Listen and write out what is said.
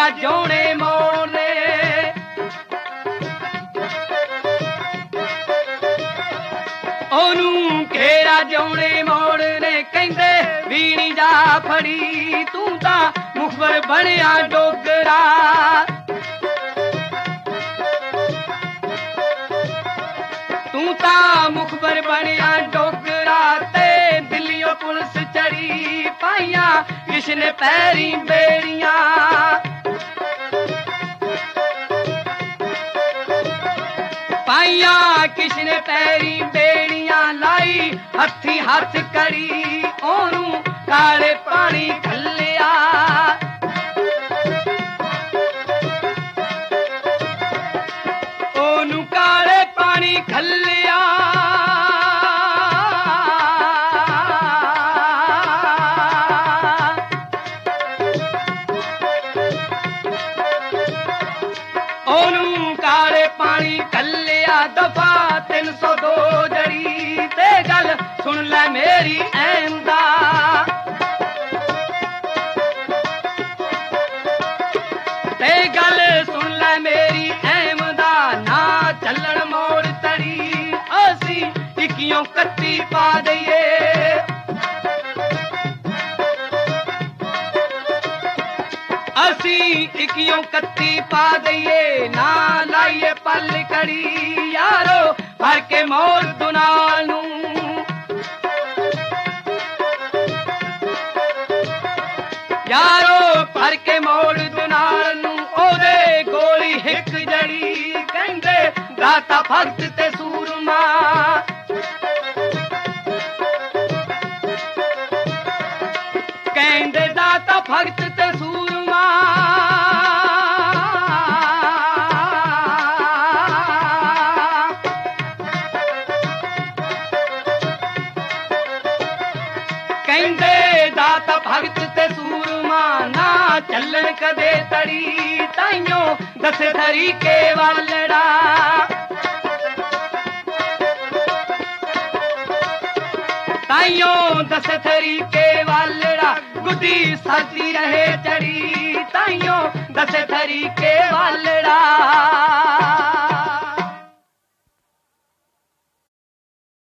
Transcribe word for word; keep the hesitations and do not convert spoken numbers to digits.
घेरा जोने मोड़ने ओनू घेरा जोने मोड़ने कहंदे बीनी जा फड़ी तू तां मुखबर बनया डोगरा तू तां मुखबर बनया डोगरा ते दिल्लियों पुलिस चढ़ी पाइया किसने पैरी बेड़ियां पाइया किसने पैरी बेड़ियां लाई हथी हथ करी ओनू काले पानी घल्लिया ओनू काले पानी घल्लिया ओनू काले पानी घल्लिया दफा तीन सौ दो जड़ी ते गल सुन ले मेरी अहमदा ते गल सुन ले मेरी अहमदा ना चलन मोड़ तड़ी असी इक्कियों कत्ती पा दईए असी इक्कियों कत्ती पा दईए ना लाइए पल कड़ी यारो भर के मोड़ दुनाल नू यारो भर के मोड़ दुनाल नू ओदे गोली हिक जड़ी कहंदे दाता भगत ते सूरमा कहंदे दाता भगत ते सूरमा कहंदे दाता भगत ते सूरमा ना चलन कदे तड़ी ताइयों दस धरी के वालड़ा ताइयों दस धरी के वालड़ा गुदी साथी रहे चढ़ी ताइयों दस धरी के वालड़ा